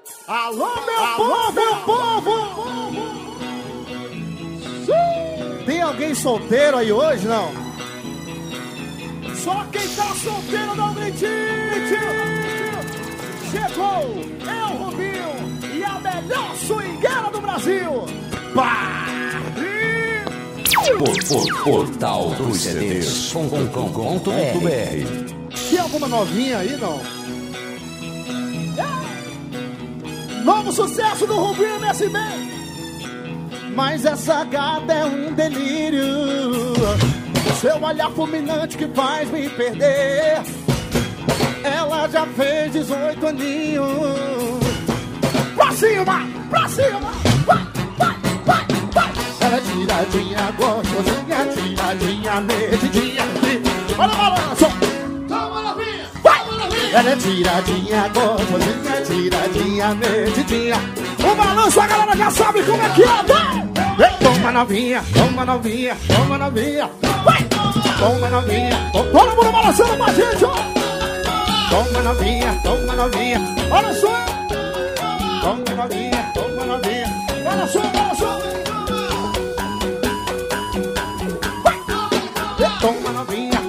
Alô, meu povo! Tem alguém solteiro aí hoje, não? Só quem tá solteiro dá um gritinho! Chegou, eu, Rubinho, e a melhor swingueira do Brasil! Pá! Portal dos CDs.com.br. Tem alguma novinha aí, não? Novo sucesso do Rubinho MSB. Mas essa gata é um delírio. Seu olhar fulminante que faz me perder. Ela já fez 18 aninhos. Pra cima, vai. Ela é tiradinha, gostosinha, tiradinha, metidinha. Olha o balanço. Toma novinha, Vai. toma novinha. Ela é tiradinha, gostosinha, tiradinha, metidinha. O balanço a galera já sabe como é que é. Toma novinha, toma novinha, toma novinha. Vai. Toma novinha. Todo mundo balançando pra gente, ó. Toma novinha. Olha só. Toma novinha. Olha só. Toma novinha.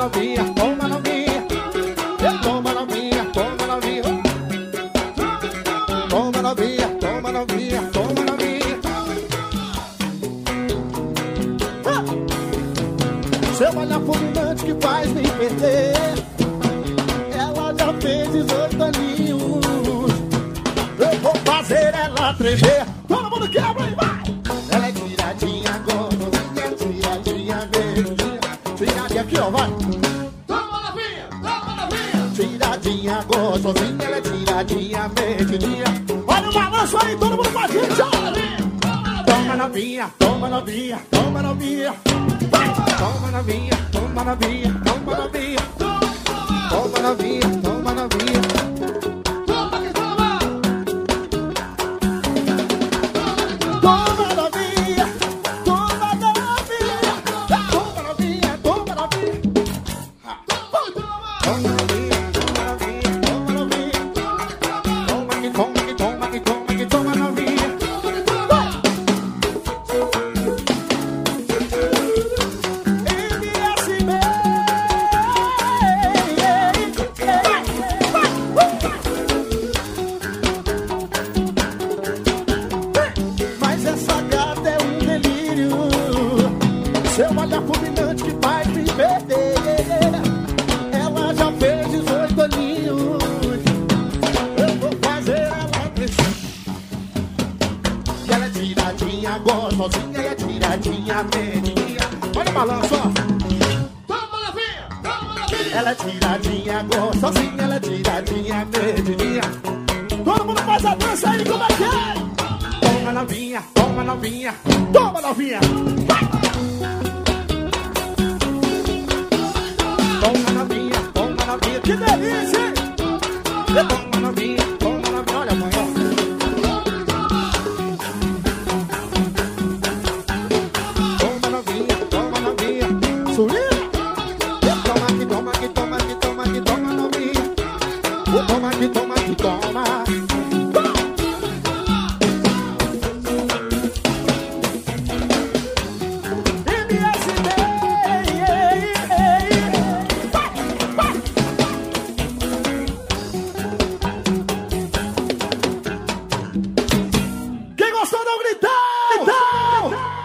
Seu olhar fulminante que faz me perder. Ela já fez 18 aninhos. Eu vou fazer ela tremer. Todo mundo quebra e vai. Ela é tiradinha, gostosinha, tiradinha, verdinha. Tiradinha aqui, ó, vai. Toma novinha. Tiradinha, gostosinha, ela é tiradinha, verdinha. Olha o balanço aí, todo mundo com a gente, ó. Toma novinha. Toma novinha. Toma que toma. Mas essa gata é um delírio. Seu olhar fulminante que faz me perder. Ela já fez 18 aninhos. Eu vou fazer ela crescer. E ela é tiradinha, gostosinha, e é tiradinha, medinha. Olha o balanço, ó. Toma novinha. Ela é tiradinha, gostosinha, ela é tiradinha, medinha. Todo mundo faz a dança aí, como é que é? Toma novinha. Vai. Toma novinha, que delícia, hein? Toma novinha, olha amanhã. Toma novinha, suíra. Toma novinha. Toma. Quem gostou, não gritou!